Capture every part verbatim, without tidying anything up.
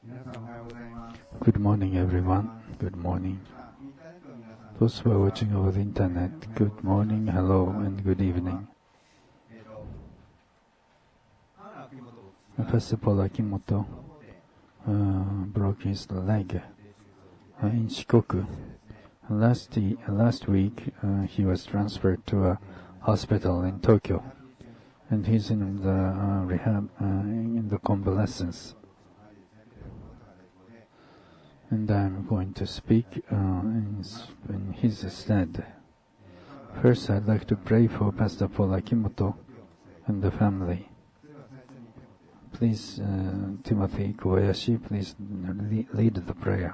Good morning, everyone. Good morning. Those who are watching over the internet, good morning, hello, and good evening. Pastor Paul Akimoto uh, broke his leg uh, in Shikoku. Last, the, last week, uh, he was transferred to a hospital in Tokyo, and he's in the uh, rehab, uh, in the convalescence. And I'm going to speak uh, in, his, in his stead. First, I'd like to pray for Pastor Paul Akimoto and the family. Please, uh, Timothy Kobayashi, please lead the prayer.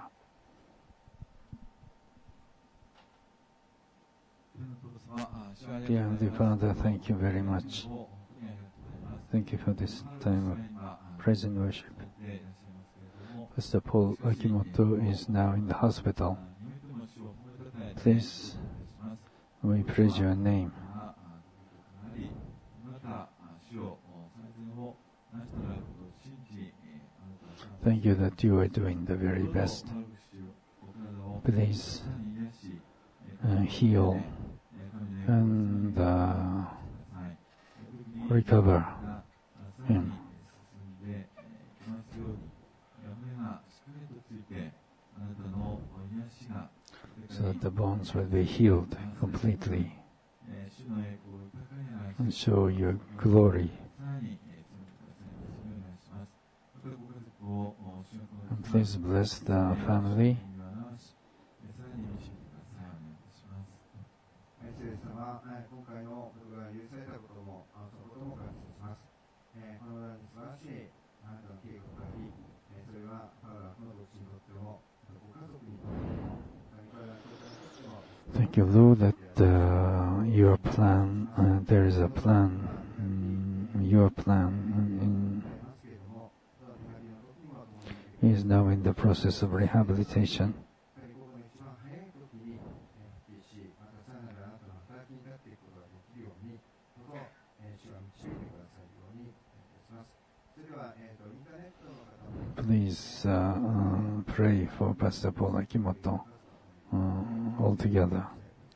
Dear Heavenly Father, thank you very much. Thank you for this time of praise and worship. Pastor Paul Akimoto is now in the hospital. Please, we praise your name. Thank you that you are doing the very best. Please uh, heal and uh, recover him, so that the bones will be healed completely and show your glory. And please bless the family. Thank you, Lord, that uh, your plan, uh, there is a plan, mm, your plan in, is now in the process of rehabilitation. Please uh, uh, pray for Pastor Paul Akimoto uh, all together.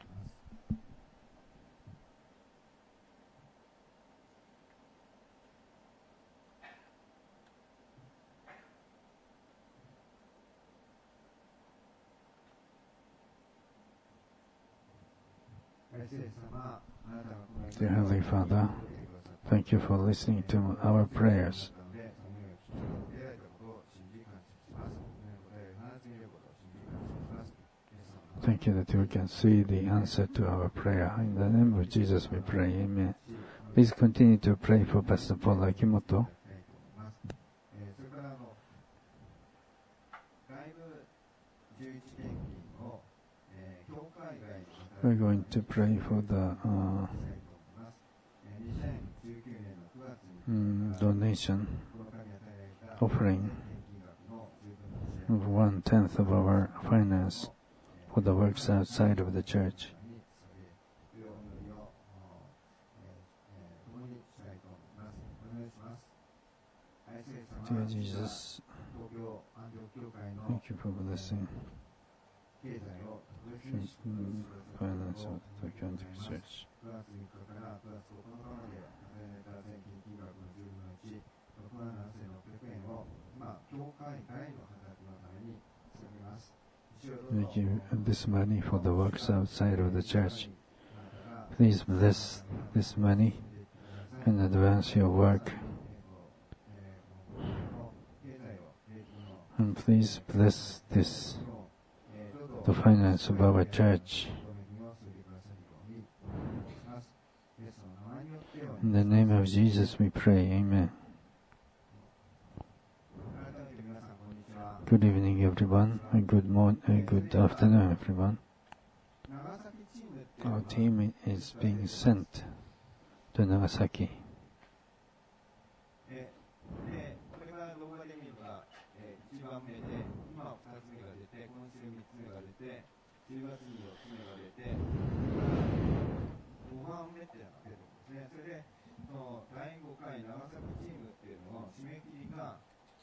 Dear Heavenly Father, thank you for listening to our prayers. Thank you that we can see the answer to our prayer. In the name of Jesus we pray, amen. Please continue to pray for Pastor Paul Akimoto. We're going to pray for the uh, mm, donation offering of one-tenth of our finance for the works outside of the church. Dear Jesus, thank you for blessing finance of the Tokyo Church. We give this money for the works outside of the church. Please bless this money and advance your work. And please bless this, the finance of our church. In the name of Jesus we pray, amen. Good evening, everyone, and good morning, uh, good afternoon, everyone. Our team is being sent to Nagasaki.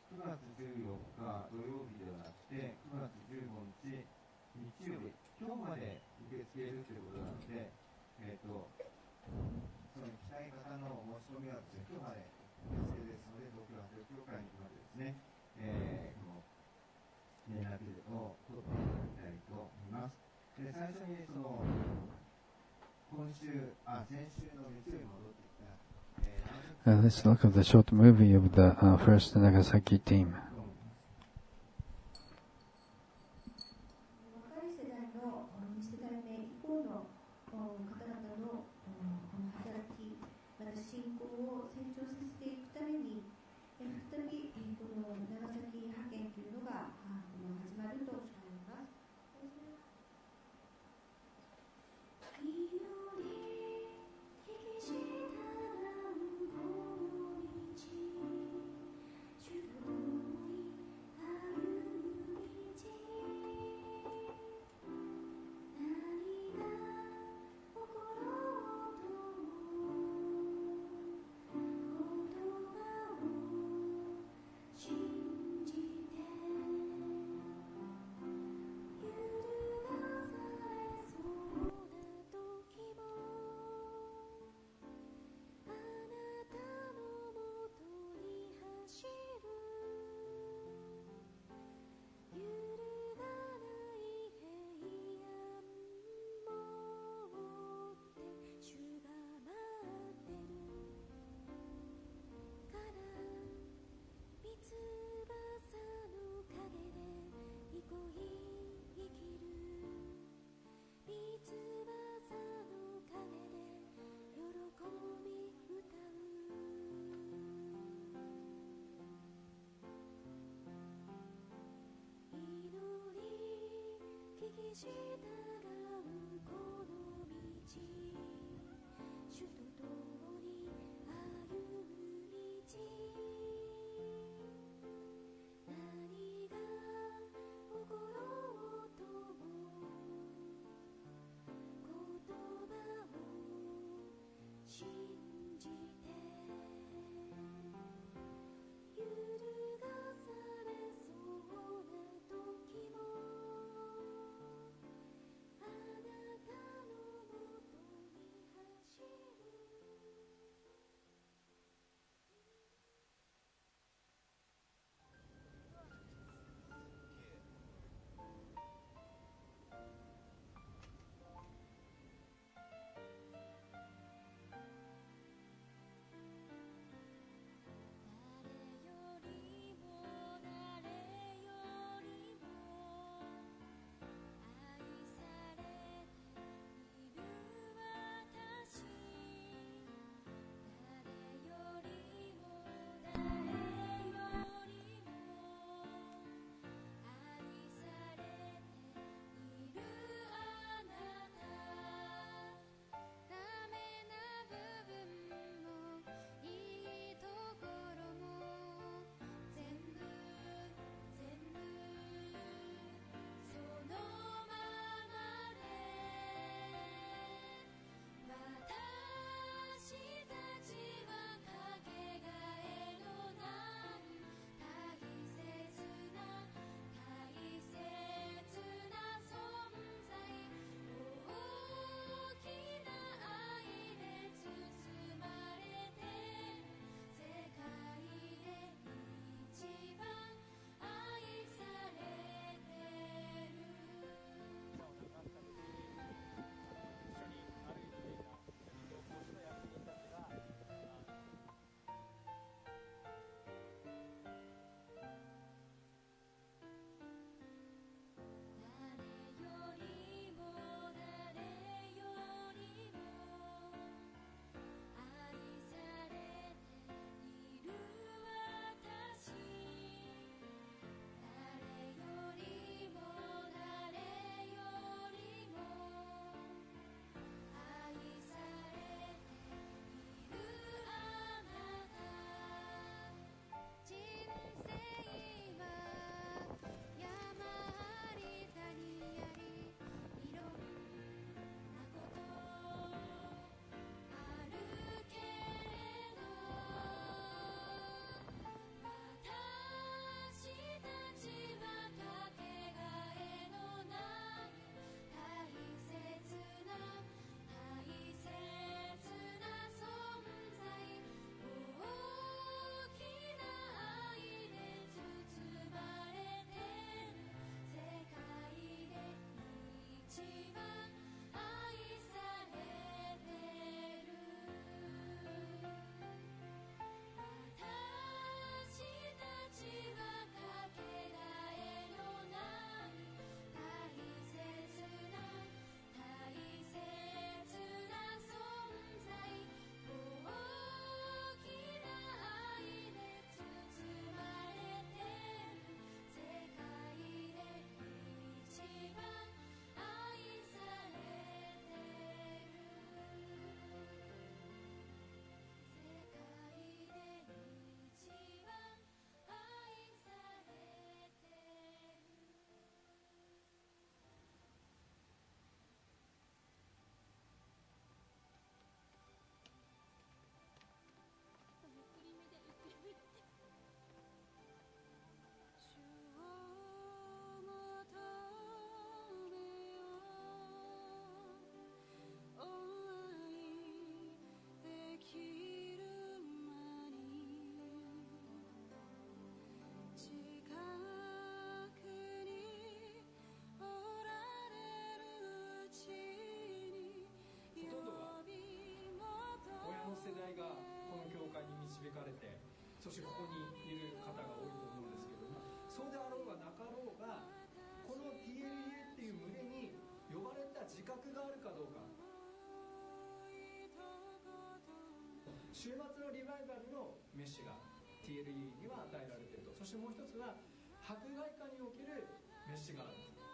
くがつじゅうよっか土曜日ではなくてくがつじゅうごにち日曜日、今日まで受け付けるということなので、えー、とその来たい方の申し込みはですね、今日まで受け付けですので、東京発表協会にまでですね、えー、この連絡を取っていただきたいと思います。で、最初にその今週、あ、先週の月曜日に戻ってきた、えー Uh, let's look at the short movie of the uh, first Nagasaki team. 若い世代のに世代目以降の方々の働き、また信仰を成長させていくために、再びこの長崎派遣というのが始まると考えます。 あそしてここにいる方が多いと思うんですけども、そうであろうがなかろうがこの ティーエルイー っていう群れに呼ばれた自覚があるかどうか。週末のリバイバルのメッシが ティーエルイー には与えられていると。そしてもう一つは迫害下におけるメッシがある。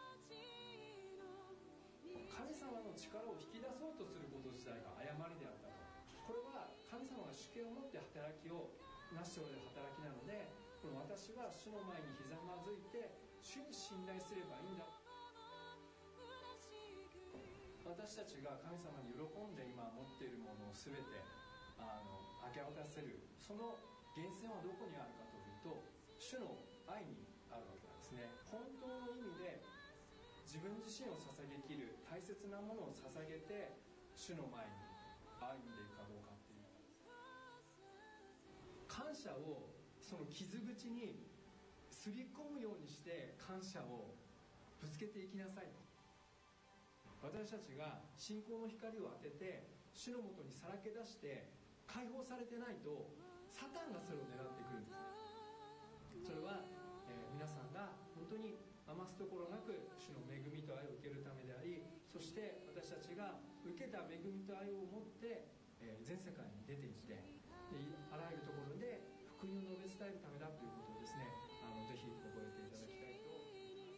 神様の力を引き出そうとすること自体が誤りであったと。これは神様が主権を持って働きを成しておられる働きなので、この私は主の前にひざまずいて主に信頼すればいいんだ。私たちが神様に喜んで今持っているものを全てあの明け渡せる、その源泉はどこにあるかというと、主の愛にあるわけなんですね。本当の意味で自分自身を捧げきる大切なものを捧げて主の前に歩んでいくかどうかっていう、感謝をその傷口にすり込むようにして感謝をぶつけていきなさいと。私たちが信仰の光を当てて主のもとにさらけ出して解放されてないと、サタンがそれを狙ってくるんですね。それは、えー、皆さんが本当に余すところなく主の恵みと愛を受けるためであり、そして私たちが受けた恵みと愛を持って、えー、全世界に出ていって、であらゆるところで福音を述べ伝えるためだということをですね、あのぜひ覚えていただきたいと思います。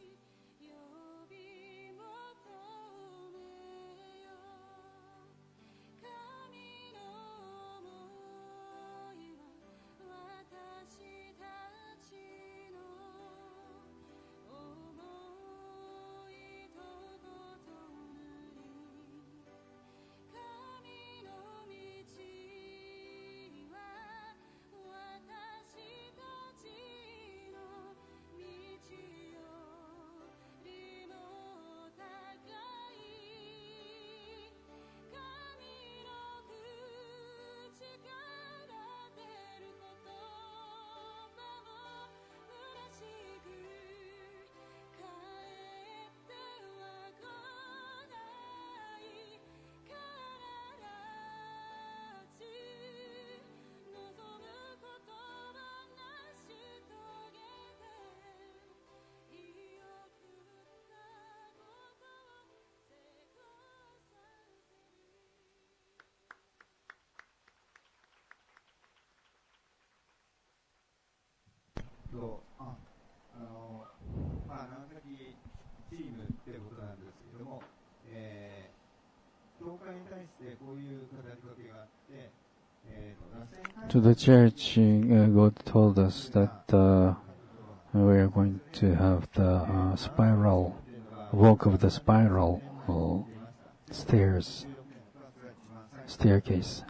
とああのまあ、長崎チームってことなんですけども、えー、教会に対してこういう語りかけがあって、えー、 To the church, uh, God told us that uh, we are going to have the uh, spiral, walk of the spiral uh, stairs, staircase.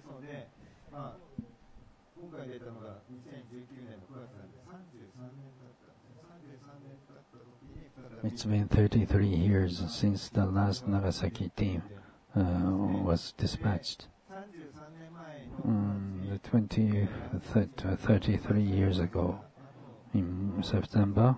It's been thirty-three years since the last Nagasaki team uh, was dispatched. Um, the twenty, thirty-three years ago, in September,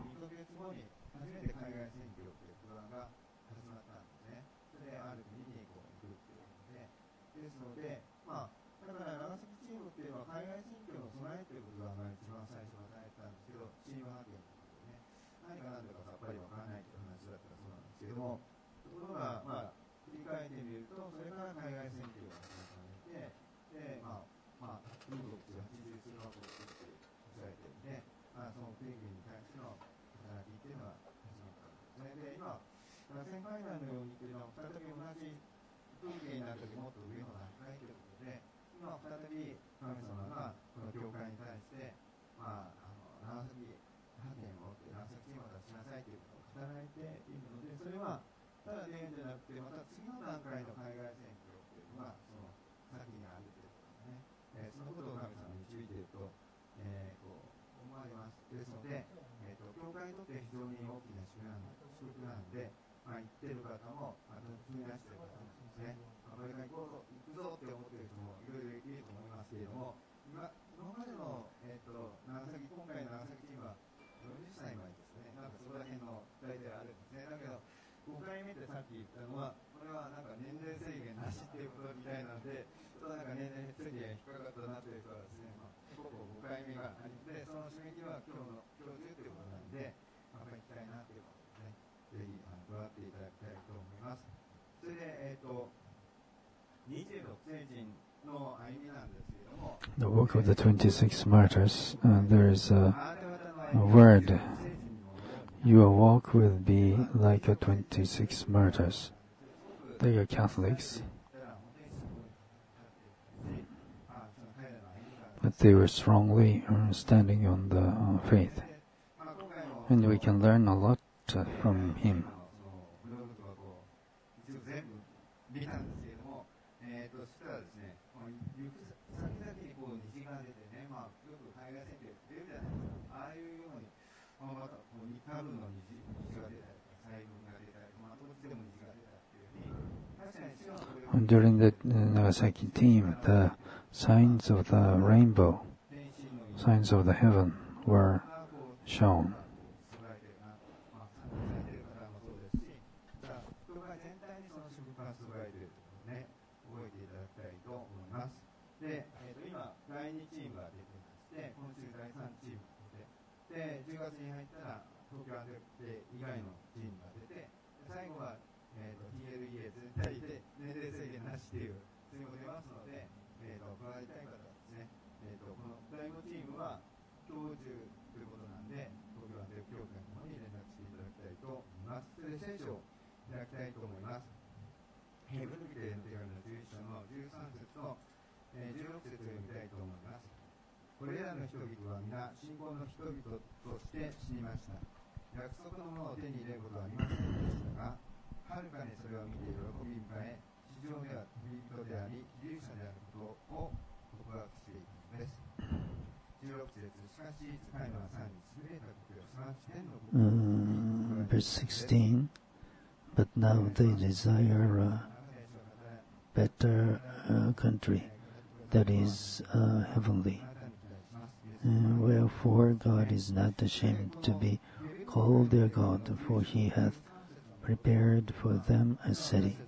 ここごかいめがありで、その締め切りは今日の今日中ということなんで、まあ、行きたいなということでね、ぜひあの加わっていただきたいと思います。それで、えっ、ー、と、にじゅうろく聖人の歩みなんですけれども、 The work of the twenty-six martyrs, uh, there is a, a word. Your walk will be like a twenty-six martyrs. They are Catholics, but they were strongly uh, standing on the uh, faith. And we can learn a lot uh, from him. えーと、そしたらですね、行く先々にこう虹が出てね、まあ、よく海外選挙出るじゃないですか。ああいうように、まあ、またこう多分の虹、虹が出たりとか、細分が出たり、まあ、どっちでも虹が出たっていうふうに、確かに主はこれを During the uh, Nagasaki team, the signs of the rainbow, signs of the heaven, were shown. で、えー、と今、だいにチームが出てまして、今週だいさんチームで、で、じゅうがつに入ったら、東京アンデル以外のチームが出て、最後は、えー、と ティーエルイーエー 全体で年齢制限なしというチームが出ますので、えー、と伺いたい方はですね、えー、とこのだいごチームは今日中ということなんで、東京アンデル協会の方に連絡していただきたいと思います。それで聖書をいただきたいと思います。ヘブルビテの手紙のじゅういっ章のじゅうさん節とじゅうろく節を読みたいと思います。これらの人々は皆信仰の人々として死にました。約束のものを手に入れることはありませんでしたが、はるかにそれを見て喜び迎え、地上では旅人であり義勇者であることを告白していくのです。じゅうろく節、しかし使いのはさんに優れたことよ、すなわち天のことを Verse sixteen, but now they desire a better uh, country.That is uh, heavenly. Uh, wherefore God is not ashamed to be called their God, for he hath prepared for them a city.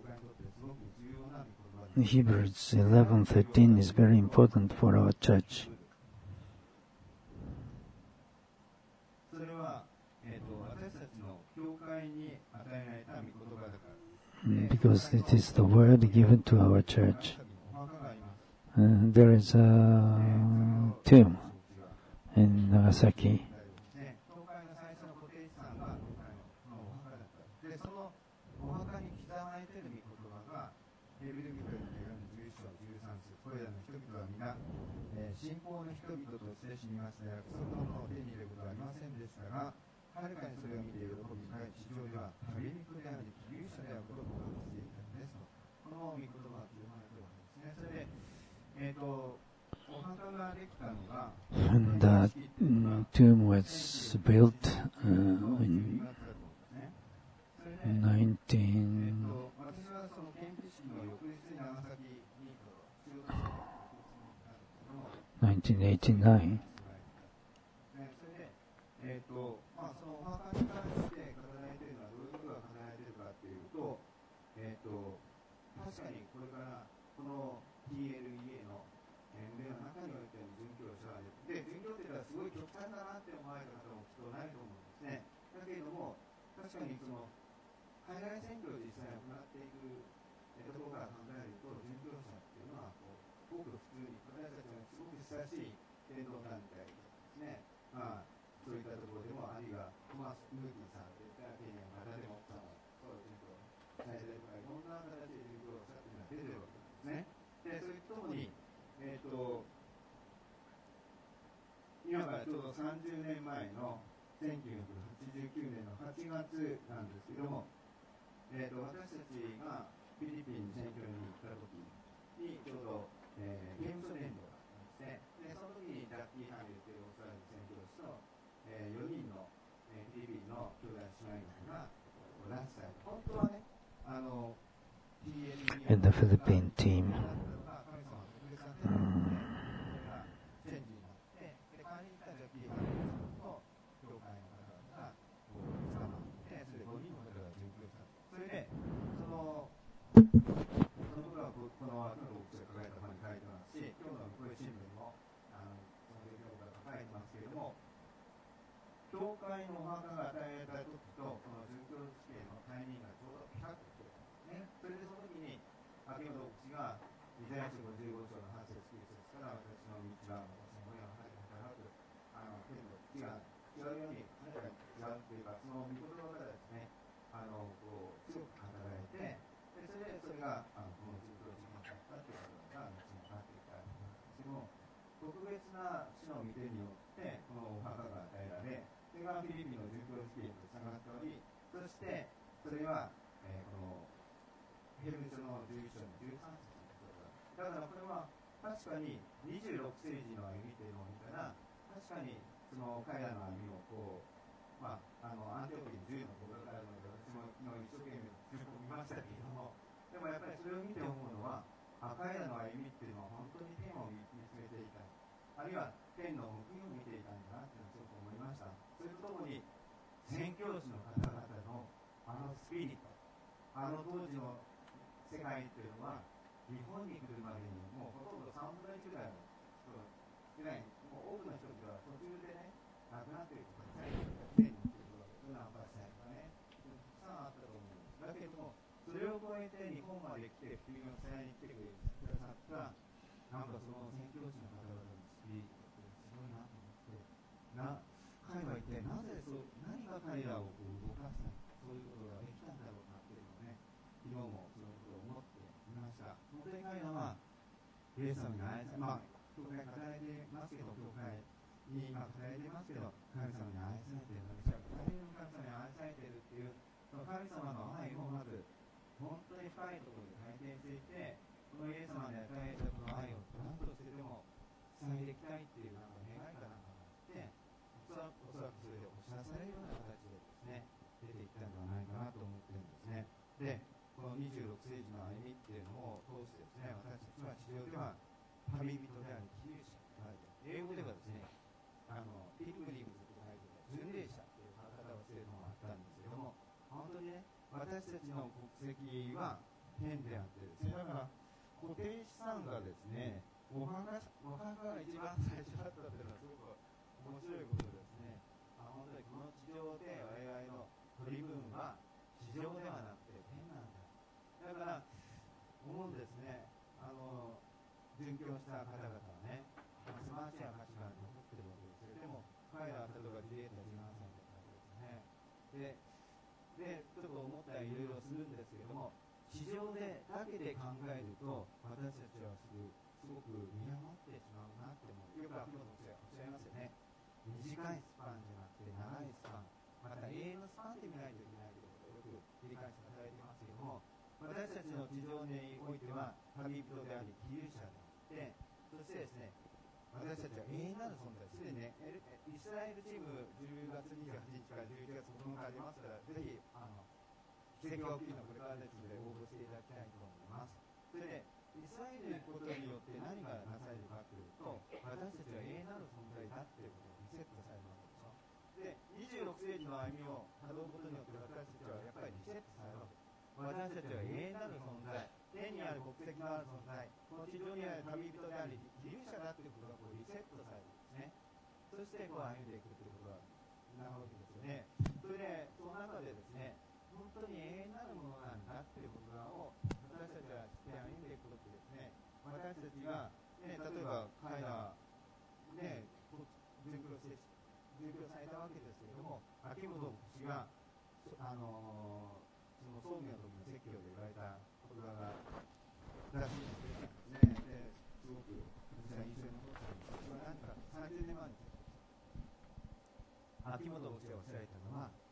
Hebrews eleven thirteen is very important for our church. Because it is the word given to our church.Uh, there is a tomb in Nagasaki. And the mm, tomb was built uh, in nineteen nineteen eighty-nine. 確かにその海外選挙を実際行っていくところから考えると、殉教者っていうのはこうごく普通に私たちがすごく親しい伝道団体ですね、まあ、そういったところでも、あるいはトマス・ムーティさんといったケニアの方でも、そのそういう伝道されているとか、いろんな形で殉教者っていうのは出てるわけですね。で、それとともに、えーと、今からちょうどさんじゅうねんまえのせんきゅうひゃくはちじゅうきゅうねんのはちがつなんですけども、えー、と私たちがフィリピン選挙に行った時にちょうど、えー、刑務所伝道があってでその時にジャッキー・ハミルというオーストラリアの宣教師と、えー、よにんの、えー、フィリピンの兄弟姉妹が拉致されて、本当はね、あの In the Philippine team, um, 教会のお墓が与えられた時とこの殉教地形のタイミングがちょうどひゃくキロね。それでその時に秋元牧師がイザヤ書ごじゅうご章のはち節きゅう節から私の道は私の親は初めからなくあの天の地が違うようにあなたが違うというかその御言葉からですねあのこう強く働いてでそれでそれがあのこの殉教地になったということが後になっていたんですけども特別な主の御手によってこのお墓が与えられそれがフィリピンの殉教地形とつながっておりそしてそれは、えー、このヘブル書のじゅういっ章のじゅうさん節のことだだからこれは確かににじゅうろく世紀の歩みというのを見たら確かにその彼らの歩みをこうまあ、あのアンテオコにじゅうのところがあるので私も一生懸命見ましたけれどもでもやっぱりそれを見て思うのは彼らの歩みっていうのは本当に天を見つめていたあるいは天の報いを見ていたんだなっていうのをすごく思いましたそれとともに宣教師の方々のあのスピリットあの当時の世界っていうのは日本に来るまでにもうほとんどさんぶんのいちぐらいの人ぐらいもう多くの人々は途中でね亡くなっている人が最後にナンパしたりとかねたくさんあったと思うんですだけどもそれを超えて日本まで来て福音を伝えに来てくださったなんかその宣教師の方々のスピリットってすごいなと思ってな彼は一体なぜそう何が彼らをこう動かしたそういうことができたんだろうかっていうのをね昨日もそのことを思っていました本当に彼らはイエス様に愛されまあ教会語られてますけど教会に今語られてますけど神様に愛されているので神様に愛されているっていうその神様の愛をまず本当に深いところで体験していてこのイエス様に与えたこの愛を何としてでも伝えていきたいっていうなんか願いがなんかあっておそらくそれで押し出されるような形でですね出ていったんではないかなと思ってるんですねでこのにじゅうろく世紀の歩みっていうのを通してですね私たちは地上では旅人であり寄留者と書いて英語ではですねあのピルグリムズと書いて巡礼者という書き方をしているのがあったんですけども本当にね私たちの国籍は天であってですねだから固定資産がですねお墓お墓が一番最初だったというのはすごく面白いことですねあ本当にこの地上で我々の取り分は地上ではなくて天なんだだから思うんですねあの殉教した方々はね素晴らしい証が残っているわけですけれども彼らは例えば自衛隊じゅうななさいとかですねででちょっと思ったりいろいろするんですけれども地上でだけで考えると私たちはすごすごく見余ってしまうなって思うよく秋元先生おっしゃいますよね短いスパンじゃなくて長いスパンまた永遠のスパンで見ないといけないということをよく理解して働いていますけれども私たちの地上においては旅人であり寄留者であってそしてですね私たちは永遠なる存在すでにねイスラエルチームじゅうがつにじゅうはちにちからじゅういちがつここのかありますからぜひあの奇跡が起きるのこれからですので応募していただきたいと思いますそれでイスラエルに行くことによって何がなされるかというと私たちは永遠なる存在だっていうことをリセットされるわけでしょでにじゅうろく世紀の歩みをたどることによって私たちはやっぱりリセットされるわけです私たちは永遠なる存在天にある国籍のある存在この地上にある旅人であり寄留者だということがこうリセットされるんですねそしてこう歩んでいくということがなるわけですよねそれでその中でですね本当に永遠なるものなんだということを私たちは知って歩んでいくことですね私たちが、ね、例えば彼らね殉教して殉教されたわけですけれども秋元牧師があのーその葬儀の時の説教で言われた言葉がらしいんですね。ですごく私は印象に残ったんです。それは何かさんじゅうねんまえに秋元牧師がおっしゃられたのは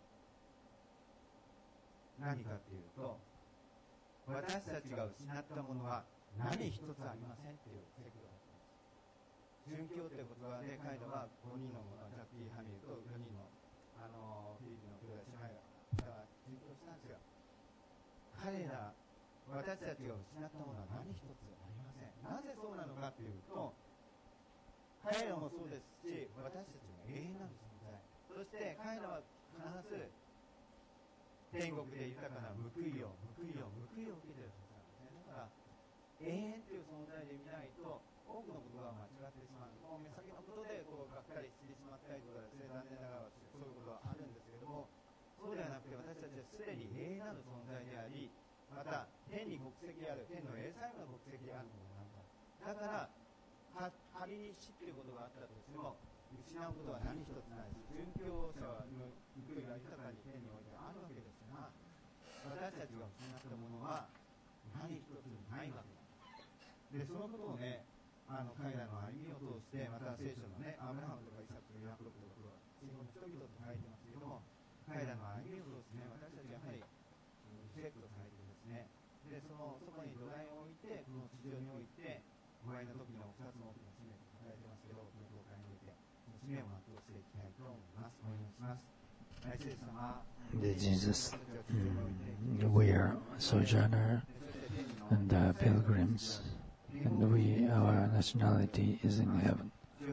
何かというと私たちが失ったものは何一つありませんという説教だったんです。殉教という言葉で彼らはごにんのジャッキー・ハミルとよにんのあのフィリピンの兄弟姉妹が殉教したんですよ。彼ら私たちが失ったものは何一つありません。なぜそうなのかというと彼らもそうですし私たちは永遠なる存在そして彼らは必ず天国で豊かな報いを報いを報いを受けているはずなんですね。だから永遠という存在で見ないと多くのことが間違ってしまうもう目先のことでこうがっかりしてしまったりとかですね残念ながら私はそういうことはあるんですけども、そうではなくて私たちはすでに霊なる存在であり、また天に国籍ある、天の英才の国籍あるものなんだ。だからか仮に死っていうことがあったとしても失うことは何一つないし、殉教者の行方が豊かに天においてあるわけですが、私たちが失ったものは何一つないわけです。で、そのことをね、あの彼らの歩みを通して、また聖書のね、アブラハムとかイサクとかヤコブとか信仰の人々と書いてますけども、彼らの歩みを通してね、私たちはやはりリセットされてですね、で、そのそこに土台を置いて、この地上において、ご愛の時のふたつの大きな使命と書かれてますけど、この教会において、使命を全うしていきたいと思います。お願いします。大聖様、 Dear Jesus, mm, we are sojourner and uh, pilgrims, and we, our nationality is in heaven.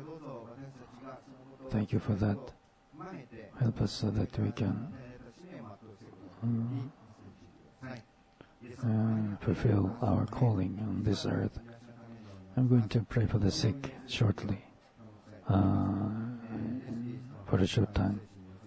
Thank you for that. Help us so that we can um, uh, fulfill our calling on this earth. I'm going to pray for the sick shortly, uh, for a short time.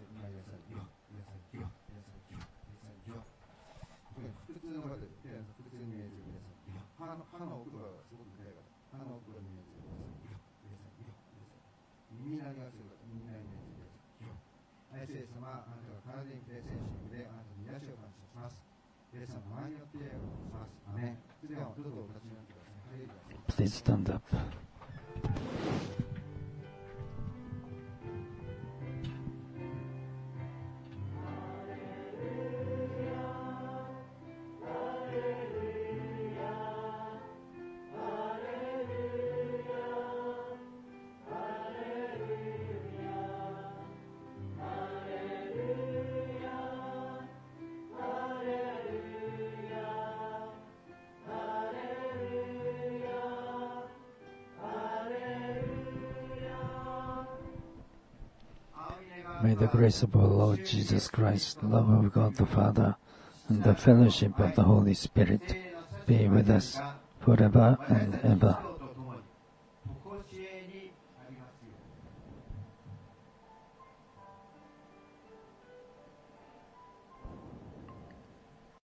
歯の奥がすごく痛いから、歯の奥が見えてください。耳鳴りがするから、耳鳴りに見えてください。聖様、あなたが体に触れ、精神であなたに癒しを感謝します。イエス様の前によってお願いします。アメン。では、どうぞお立ちになってください。 Please stand up. May the grace of our Lord Jesus Christ, the love of God the Father, and the fellowship of the Holy Spirit be with us forever and ever.